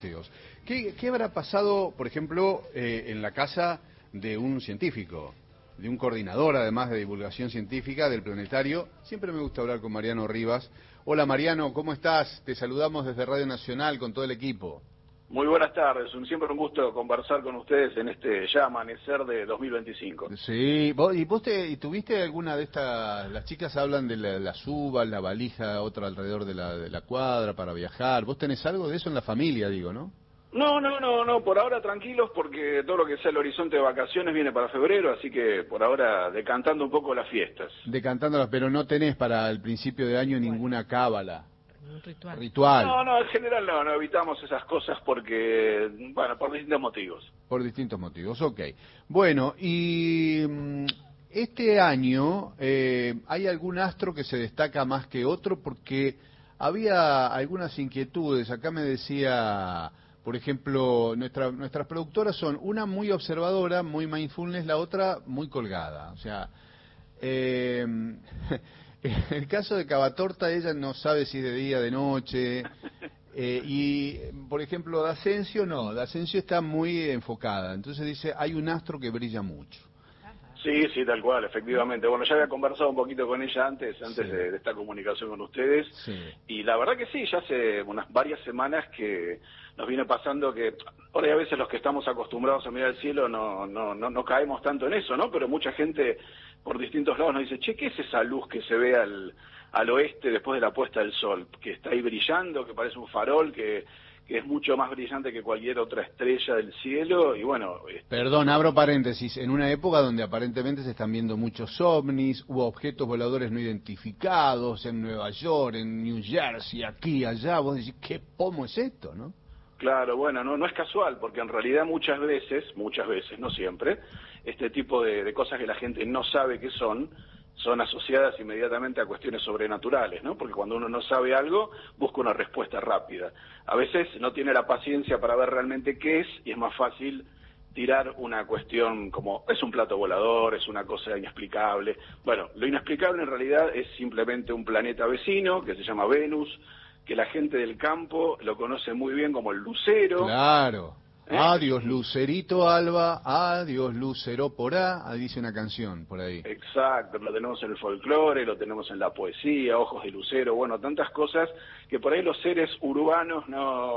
posteos. ¿Qué habrá pasado, por ejemplo, en la casa de un científico, de un coordinador, además de divulgación científica del planetario? Siempre me gusta hablar con Mariano Rivas. Hola Mariano, ¿cómo estás? Te saludamos desde Radio Nacional con todo el equipo. Muy buenas tardes, siempre un gusto conversar con ustedes en este ya amanecer de 2025. Sí, ¿vos tuviste alguna de estas? Las chicas hablan de las uvas, la valija, otra alrededor de la cuadra para viajar. ¿Vos tenés algo de eso en la familia, digo, no? No, por ahora tranquilos porque todo lo que sea el horizonte de vacaciones viene para febrero, así que por ahora decantando un poco las fiestas. Decantándolas, pero no tenés para el principio de año ninguna cábala. Ritual. No, en general no evitamos esas cosas porque, bueno, por distintos motivos. Por distintos motivos, ok. Bueno, y este año ¿hay algún astro que se destaca más que otro? Porque había algunas inquietudes. Acá me decía, por ejemplo, nuestras productoras son una muy observadora, muy mindfulness, la otra muy colgada. O sea, en el caso de Cavatorta, ella no sabe si es de día, de noche. Y, por ejemplo, D'Ascencio está muy enfocada. Entonces dice, hay un astro que brilla mucho. Sí, tal cual, efectivamente. Bueno, ya había conversado un poquito con ella antes Sí. de esta comunicación con ustedes. Sí. Y la verdad que sí, ya hace unas varias semanas que nos viene pasando que por ahí a veces los que estamos acostumbrados a mirar el cielo no caemos tanto en eso, ¿no? Pero mucha gente por distintos lados nos dice, che, ¿qué es esa luz que se ve al oeste después de la puesta del sol? Que está ahí brillando, que parece un farol, que es mucho más brillante que cualquier otra estrella del cielo, y bueno... Perdón, abro paréntesis. En una época donde aparentemente se están viendo muchos ovnis, hubo objetos voladores no identificados en Nueva York, en New Jersey, aquí, allá, vos decís, ¿qué pomo es esto, no? Claro, bueno, no es casual, porque en realidad muchas veces, no siempre, este tipo de cosas que la gente no sabe qué son asociadas inmediatamente a cuestiones sobrenaturales, ¿no? Porque cuando uno no sabe algo, busca una respuesta rápida. A veces no tiene la paciencia para ver realmente qué es, y es más fácil tirar una cuestión como, es un plato volador, es una cosa inexplicable. Bueno, lo inexplicable en realidad es simplemente un planeta vecino, que se llama Venus, que la gente del campo lo conoce muy bien como el lucero. Claro. Adiós Lucerito Alba, adiós Lucero porá, dice una canción por ahí. Exacto, lo tenemos en el folclore, lo tenemos en la poesía, ojos de lucero, bueno, tantas cosas que por ahí los seres urbanos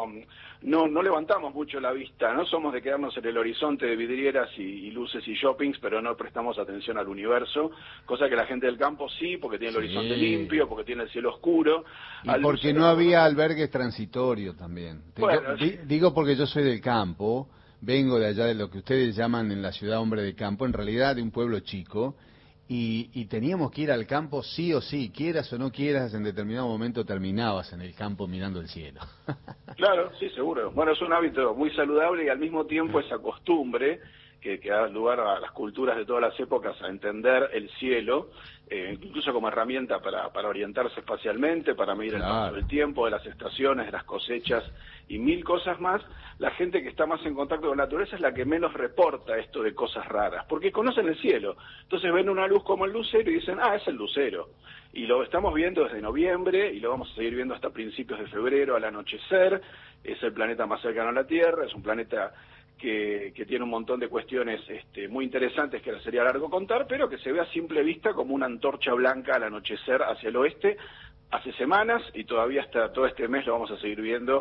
no levantamos mucho la vista, no somos de quedarnos en el horizonte de vidrieras y luces y shoppings, pero no prestamos atención al universo, cosa que la gente del campo sí, porque tiene el horizonte limpio, porque tiene el cielo oscuro. Y porque no había albergues transitorios también. Bueno, digo porque yo soy del campo, vengo de allá de lo que ustedes llaman en la ciudad hombre de campo, en realidad de un pueblo chico, y teníamos que ir al campo sí o sí, quieras o no quieras, en determinado momento terminabas en el campo mirando el cielo. Claro, sí, seguro. Bueno, es un hábito muy saludable y al mismo tiempo esa costumbre que da lugar a las culturas de todas las épocas a entender el cielo, incluso como herramienta para orientarse espacialmente, para medir el paso del tiempo, de las estaciones, de las cosechas y mil cosas más. La gente que está más en contacto con la naturaleza es la que menos reporta esto de cosas raras, porque conocen el cielo. Entonces ven una luz como el lucero y dicen, es el lucero. Y lo estamos viendo desde noviembre y lo vamos a seguir viendo hasta principios de febrero al anochecer. Es el planeta más cercano a la Tierra, es un planeta que tiene un montón de cuestiones muy interesantes que ahora sería largo contar, pero que se ve a simple vista como una antorcha blanca al anochecer hacia el oeste hace semanas, y todavía hasta todo este mes lo vamos a seguir viendo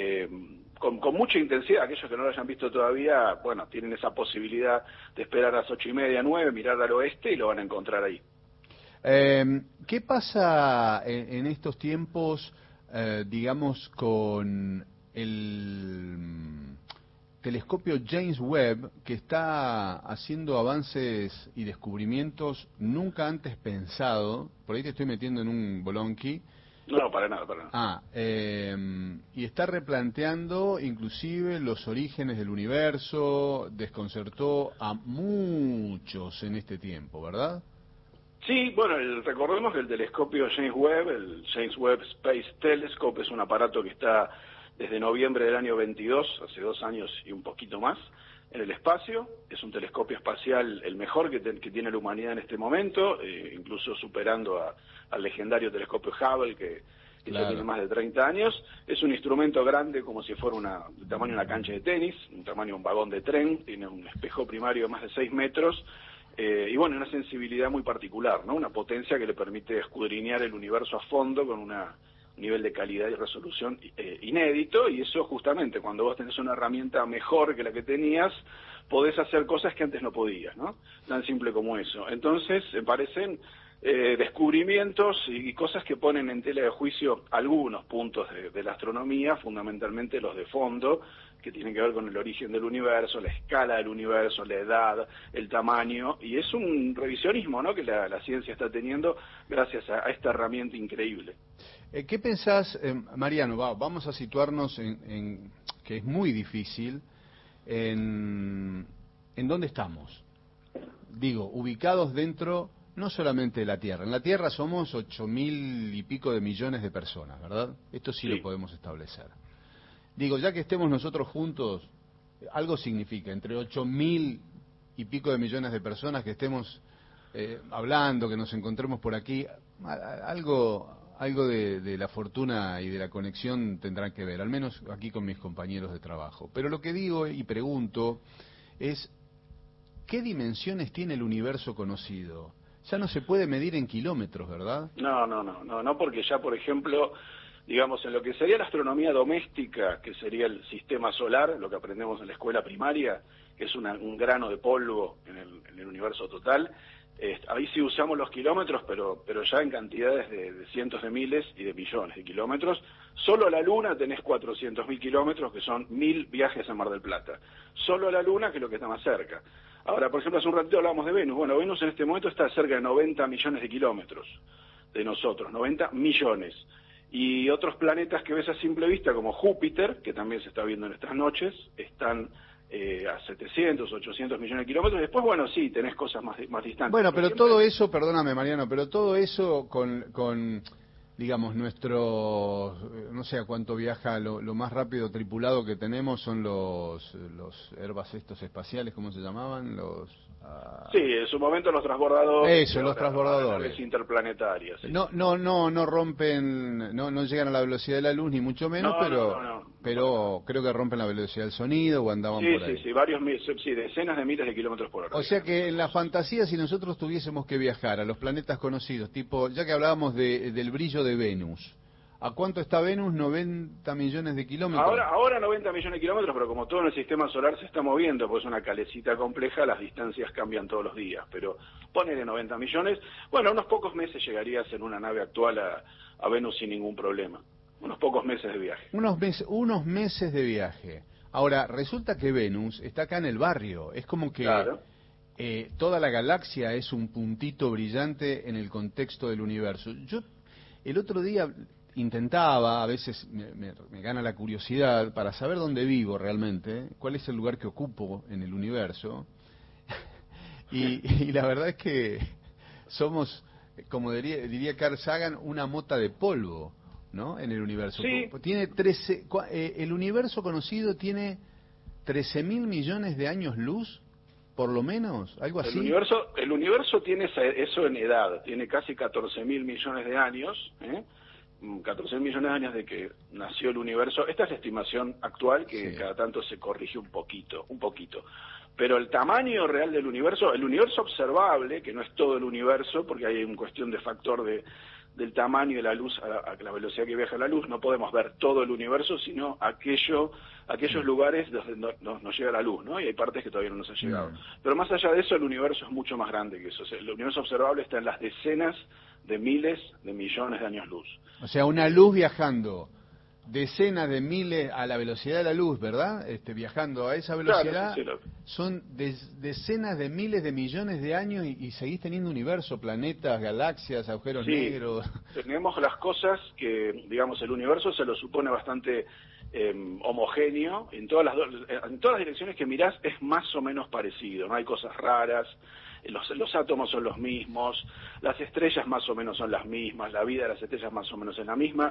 con mucha intensidad. Aquellos que no lo hayan visto todavía, bueno, tienen esa posibilidad de esperar a las 8:30, 9, mirar al oeste y lo van a encontrar ahí. ¿Qué pasa en estos tiempos, digamos, con el telescopio James Webb, que está haciendo avances y descubrimientos nunca antes pensado? Por ahí te estoy metiendo en un bolonqui. No, para nada. Y está replanteando inclusive los orígenes del universo, desconcertó a muchos en este tiempo, ¿verdad? Sí, bueno, recordemos que el telescopio James Webb, el James Webb Space Telescope, es un aparato que está desde noviembre del año 22, hace 2 años y un poquito más, en el espacio. Es un telescopio espacial el mejor que tiene la humanidad en este momento, incluso superando al legendario telescopio Hubble, que Eso tiene más de 30 años. Es un instrumento grande como si fuera el tamaño de una cancha de tenis, un tamaño de un vagón de tren, tiene un espejo primario de más de 6 metros, y bueno, una sensibilidad muy particular, ¿no? Una potencia que le permite escudriñar el universo a fondo con un nivel de calidad y resolución inédito, y eso justamente, cuando vos tenés una herramienta mejor que la que tenías, podés hacer cosas que antes no podías, ¿no? Tan simple como eso. Entonces, me parecen descubrimientos y cosas que ponen en tela de juicio algunos puntos de la astronomía, fundamentalmente los de fondo, que tienen que ver con el origen del universo, la escala del universo, la edad, el tamaño, y es un revisionismo, ¿no?, que la ciencia está teniendo gracias a esta herramienta increíble. ¿Qué pensás, Mariano? Vamos a situarnos en que es muy difícil, en dónde estamos. Digo, ubicados dentro no solamente de la Tierra. En la Tierra somos 8.000 y pico de millones de personas, ¿verdad? Esto sí lo podemos establecer. Digo, ya que estemos nosotros juntos, algo significa, entre 8.000 y pico de millones de personas que estemos hablando, que nos encontremos por aquí, algo de la fortuna y de la conexión tendrán que ver, al menos aquí con mis compañeros de trabajo. Pero lo que digo y pregunto es, ¿qué dimensiones tiene el universo conocido? Ya no se puede medir en kilómetros, ¿verdad? No, porque ya, por ejemplo, digamos, en lo que sería la astronomía doméstica, que sería el sistema solar, lo que aprendemos en la escuela primaria, que es un grano de polvo en el universo total, ahí sí usamos los kilómetros, pero ya en cantidades de cientos de miles y de millones de kilómetros. Solo a la Luna tenés 400.000 kilómetros, que son 1.000 viajes a Mar del Plata. Solo a la Luna, que es lo que está más cerca. Ahora, por ejemplo, hace un ratito hablábamos de Venus. Bueno, Venus en este momento está cerca de 90 millones de kilómetros de nosotros, 90 millones. Y otros planetas que ves a simple vista, como Júpiter, que también se está viendo en estas noches, están a 700, 800 millones de kilómetros. Después, bueno, sí, tenés cosas más distantes. Bueno, pero todo eso, perdóname, Mariano, pero todo eso con digamos, nuestro, no sé a cuánto viaja, lo más rápido tripulado que tenemos son los Airbus estos espaciales, ¿cómo se llamaban? Sí, en su momento los transbordadores. Eso, los transbordadores. Naves interplanetarias. Sí. No rompen, no llegan a la velocidad de la luz, ni mucho menos, pero creo que rompen la velocidad del sonido o andaban por ahí. Sí, decenas de miles de kilómetros por hora. O sea que en la fantasía, si nosotros tuviésemos que viajar a los planetas conocidos, tipo, ya que hablábamos del brillo de Venus, ¿a cuánto está Venus? 90 millones de kilómetros. Ahora 90 millones de kilómetros, pero como todo en el sistema solar se está moviendo, pues es una calecita compleja, las distancias cambian todos los días, pero ponele 90 millones, bueno, unos pocos meses llegarías en una nave actual a Venus sin ningún problema, unos pocos meses de viaje. Unos meses de viaje. Ahora, resulta que Venus está acá en el barrio, es como que toda la galaxia es un puntito brillante en el contexto del universo. Yo el otro día intentaba, a veces me gana la curiosidad para saber dónde vivo realmente, cuál es el lugar que ocupo en el universo, y la verdad es que somos, como diría Carl Sagan, una mota de polvo, ¿no?, en el universo. Sí. Tiene el universo conocido tiene 13.000 millones de años luz, por lo menos, algo así. El universo tiene eso en edad, tiene casi 14.000 millones de años, 14.000 millones de años de que nació el universo. Esta es la estimación actual, que cada tanto se corrige un poquito. Pero el tamaño real del universo, el universo observable, que no es todo el universo, porque hay una cuestión de factor del tamaño de la luz a la velocidad que viaja la luz, no podemos ver todo el universo, sino aquellos lugares donde nos llega la luz, ¿no? Y hay partes que todavía no nos han llegado. Pero más allá de eso, el universo es mucho más grande que eso. O sea, el universo observable está en las decenas de miles de millones de años luz. O sea, una luz viajando decenas de miles a la velocidad de la luz, ¿verdad? Viajando a esa velocidad, claro, son decenas de miles de millones de años y seguís teniendo universo, planetas, galaxias, agujeros negros. Tenemos las cosas que, digamos, el universo se lo supone bastante homogéneo, en todas las direcciones que mirás es más o menos parecido, no hay cosas raras. Los átomos son los mismos, las estrellas más o menos son las mismas, la vida de las estrellas más o menos es la misma,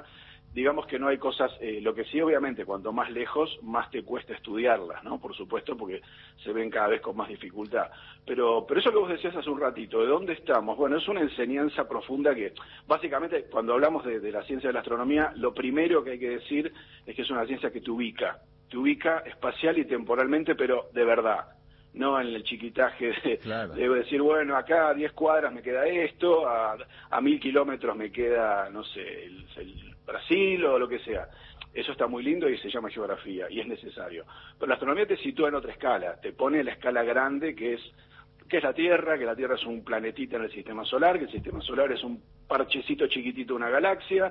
digamos que no hay cosas, lo que sí obviamente cuanto más lejos más te cuesta estudiarlas, ¿no? Por supuesto, porque se ven cada vez con más dificultad. Pero eso que vos decías hace un ratito, ¿de dónde estamos? Bueno, es una enseñanza profunda que básicamente cuando hablamos de la ciencia de la astronomía, lo primero que hay que decir es que es una ciencia que te ubica espacial y temporalmente, pero de verdad. No en el chiquitaje de decir, bueno, acá a 10 cuadras me queda esto, a 1000 kilómetros me queda, no sé, el Brasil o lo que sea. Eso está muy lindo y se llama geografía y es necesario. Pero la astronomía te sitúa en otra escala, te pone en la escala grande que es la Tierra, que la Tierra es un planetita en el sistema solar, que el sistema solar es un parchecito chiquitito de una galaxia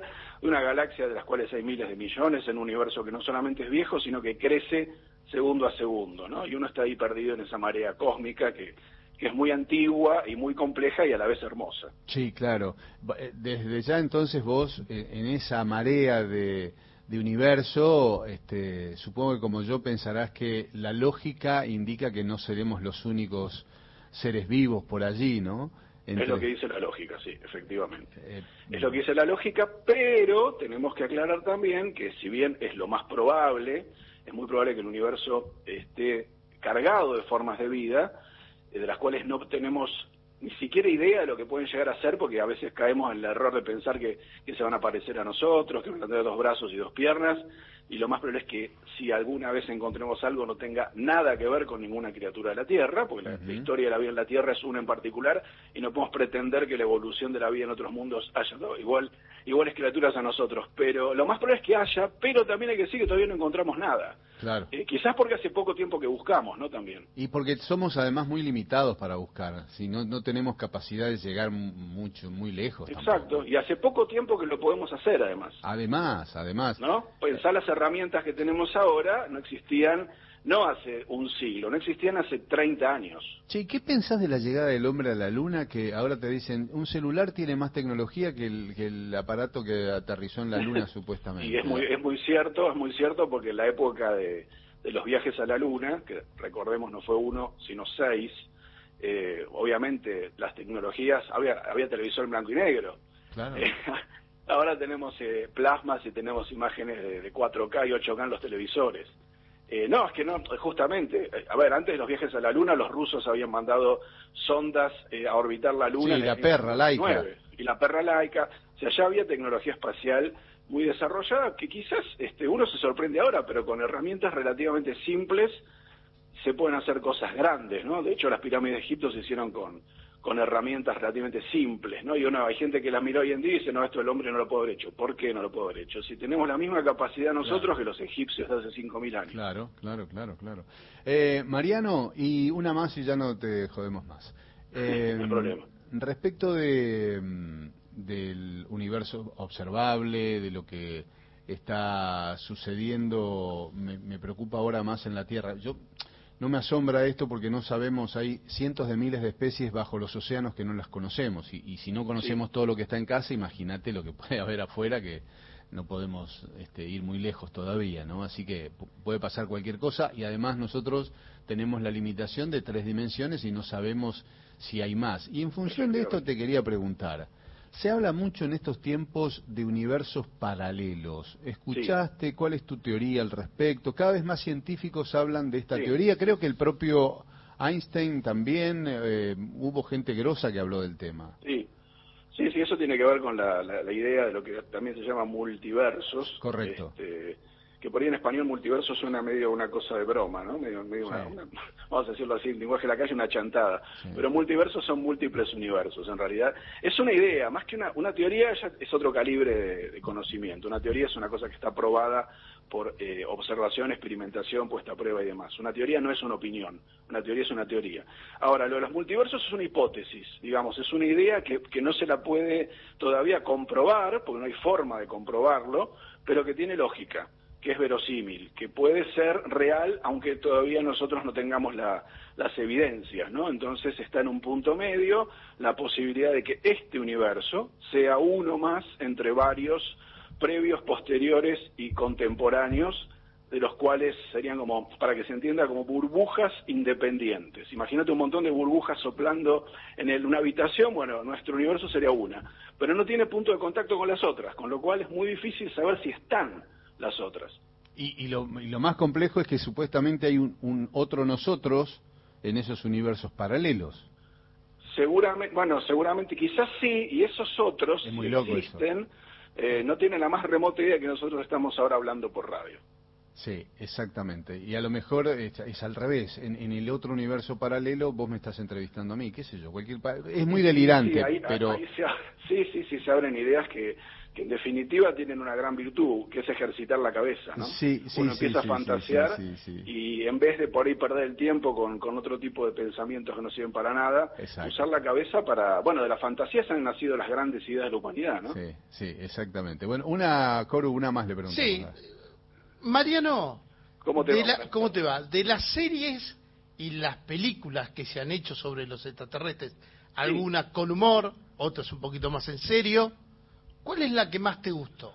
de las cuales hay miles de millones en un universo que no solamente es viejo, sino que crece segundo a segundo, ¿no? Y uno está ahí perdido en esa marea cósmica que es muy antigua y muy compleja y a la vez hermosa. Sí, claro. Desde ya entonces vos, en esa marea de universo, supongo que como yo pensarás que la lógica indica que no seremos los únicos seres vivos por allí, ¿no? Es lo que dice la lógica, sí, efectivamente. Es lo que dice la lógica, pero tenemos que aclarar también que si bien es lo más probable, es muy probable que el universo esté cargado de formas de vida, de las cuales no tenemos ni siquiera idea de lo que pueden llegar a ser, porque a veces caemos en el error de pensar que se van a parecer a nosotros, que van a tener 2 brazos y 2 piernas, y lo más probable es que si alguna vez encontremos algo no tenga nada que ver con ninguna criatura de la Tierra, porque la historia de la vida en la Tierra es una en particular, y no podemos pretender que la evolución de la vida en otros mundos haya iguales criaturas a nosotros, pero lo más probable es que haya, pero también hay que decir que todavía no encontramos nada. Claro. Quizás porque hace poco tiempo que buscamos, ¿no? También. Y porque somos además muy limitados para buscar, si no tenemos capacidad de llegar muy lejos. Exacto, tampoco. Y hace poco tiempo que lo podemos hacer además. Además. ¿No? Pensar las herramientas que tenemos ahora no existían, no hace un siglo, no existían hace 30 años. Che, ¿qué pensás de la llegada del hombre a la Luna? Que ahora te dicen, un celular tiene más tecnología que el aparato que aterrizó en la Luna supuestamente. Y es muy cierto porque en la época de los viajes a la Luna, que recordemos no fue 1, sino 6, obviamente las tecnologías, había televisor en blanco y negro. Claro. Ahora tenemos plasmas y tenemos imágenes de 4K y 8K en los televisores. No, es que no, justamente, antes de los viajes a la Luna, los rusos habían mandado sondas a orbitar la Luna. Sí, la perra laica. Y la perra laica, o sea, ya había tecnología espacial muy desarrollada, que quizás uno se sorprende ahora, pero con herramientas relativamente simples se pueden hacer cosas grandes, ¿no? De hecho, las pirámides de Egipto se hicieron con herramientas relativamente simples, ¿no? Y hay gente que las mira hoy en día y dice, no, esto el hombre no lo puede haber hecho. ¿Por qué no lo puede haber hecho? Si tenemos la misma capacidad nosotros que los egipcios de hace 5.000 años. Claro. Mariano, y una más y ya no te jodemos más. No hay problema. Respecto del universo observable, de lo que está sucediendo, me preocupa ahora más en la Tierra. No me asombra esto porque no sabemos, hay cientos de miles de especies bajo los océanos que no las conocemos, y si no conocemos todo lo que está en casa, imagínate lo que puede haber afuera, que no podemos ir muy lejos todavía, ¿no? Así que puede pasar cualquier cosa, y además nosotros tenemos la limitación de 3 dimensiones y no sabemos si hay más. Y en función de esto te quería preguntar, se habla mucho en estos tiempos de universos paralelos. ¿Escuchaste? Sí. ¿Cuál es tu teoría al respecto? Cada vez más científicos hablan de esta teoría. Creo que el propio Einstein también, hubo gente grosa que habló del tema. Sí, eso tiene que ver con la idea de lo que también se llama multiversos. Correcto. Que por ahí en español multiverso suena medio una cosa de broma, ¿no? Medio vamos a decirlo así, en lenguaje de la calle, una chantada. Sí. Pero multiversos son múltiples universos, en realidad. Es una idea, más que una teoría, ya es otro calibre de conocimiento. Una teoría es una cosa que está probada por observación, experimentación, puesta a prueba y demás. Una teoría no es una opinión, una teoría es una teoría. Ahora, lo de los multiversos es una hipótesis, digamos, es una idea que no se la puede todavía comprobar, porque no hay forma de comprobarlo, pero que tiene lógica, que es verosímil, que puede ser real, aunque todavía nosotros no tengamos las evidencias, ¿no? Entonces está en un punto medio la posibilidad de que este universo sea uno más entre varios previos, posteriores y contemporáneos de los cuales serían como, para que se entienda, como burbujas independientes. Imagínate un montón de burbujas soplando en una habitación, bueno, nuestro universo sería una, pero no tiene punto de contacto con las otras, con lo cual es muy difícil saber si están las otras. Y lo más complejo es que supuestamente hay un otro nosotros en esos universos paralelos. Seguramente, quizás sí, y esos otros, es muy si loco existen, no tienen la más remota idea que nosotros estamos ahora hablando por radio. Sí, exactamente. Y a lo mejor es al revés. En el otro universo paralelo vos me estás entrevistando a mí, qué sé yo. Es muy delirante, pero... Sí, se abren ideas que en definitiva tienen una gran virtud, que es ejercitar la cabeza, ¿no? Uno empieza a fantasear y en vez de por ahí perder el tiempo con otro tipo de pensamientos que no sirven para nada, usar la cabeza para... Bueno, de la fantasía se han nacido las grandes ideas de la humanidad, ¿no? Sí, exactamente. Bueno, Coru, una más le pregunto. Sí. Mariano, ¿Cómo te va? De las series y las películas que se han hecho sobre los extraterrestres, algunas con humor, otras un poquito más en serio, ¿cuál es la que más te gustó?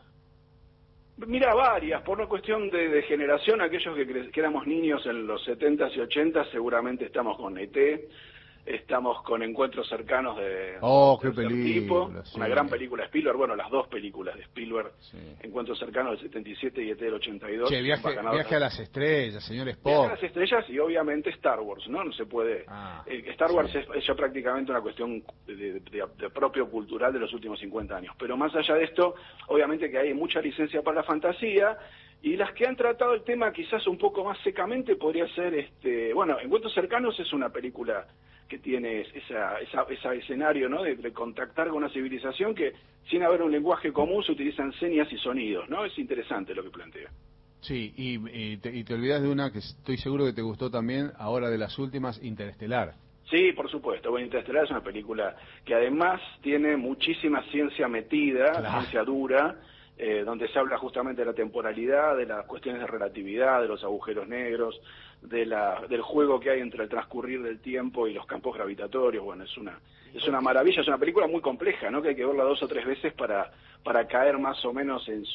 Mira, varias, por una cuestión de generación, aquellos que éramos niños en los 70s y 80s, seguramente estamos con ET, estamos con Encuentros Cercanos de qué película, una gran película de Spielberg, bueno, las dos películas de Spielberg, Encuentros Cercanos del 77 y ET del 82. Viaje a las estrellas, señor Spock. Viaje a las estrellas y obviamente Star Wars, ¿no? No se puede... Star Wars es ya prácticamente una cuestión de propio cultural de los últimos 50 años, pero más allá de esto, obviamente que hay mucha licencia para la fantasía, y las que han tratado el tema quizás un poco más secamente podría ser, Encuentros Cercanos es una película que tiene ese escenario, ¿no? De contactar con una civilización que sin haber un lenguaje común se utilizan señas y sonidos, ¿no? Es interesante lo que plantea. Sí, y te olvidas de una que estoy seguro que te gustó también, ahora de las últimas, Interestelar. Sí, por supuesto. Bueno, Interestelar es una película que además tiene muchísima ciencia metida, ciencia dura, donde se habla justamente de la temporalidad, de las cuestiones de relatividad, de los agujeros negros, del juego que hay entre el transcurrir del tiempo y los campos gravitatorios. Bueno, es una maravilla, es una película muy compleja, ¿no? Que hay que verla 2 o 3 veces para caer más o menos en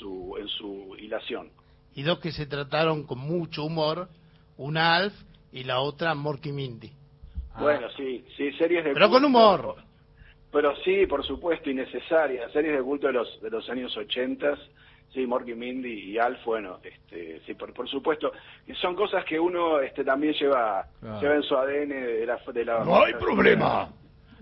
su hilación. Y dos que se trataron con mucho humor, una Alf y la otra Mork y Mindy. Bueno, sí, series de pero culto, con humor. Pero sí, por supuesto, innecesarias, series de culto de los años 80, sí, Mork y Mindy y Alf, bueno, sí, por supuesto, son cosas que uno también lleva en su ADN de la ¡no hay problema!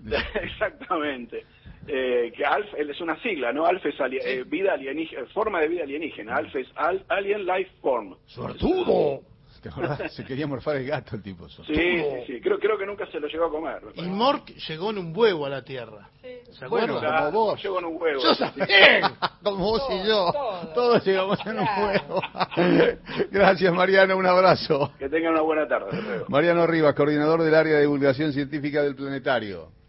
Exactamente. Que Alf es una sigla, ¿no? Alf es vida alienígena, forma de vida alienígena. Alf es Alien Life Form. ¡Suertudo! ¿Te acordás? Se quería morfar el gato el tipo. Sí. Creo que nunca se lo llegó a comer. Y Mork llegó en un huevo a la Tierra. ¿Se acuerdan? Bueno, como vos. Llegó en un huevo. Yo también. Como vos y yo. Todos llegamos en un huevo. Gracias, Mariano. Un abrazo. Que tengan una buena tarde. Mariano Rivas, coordinador del área de divulgación científica del Planetario.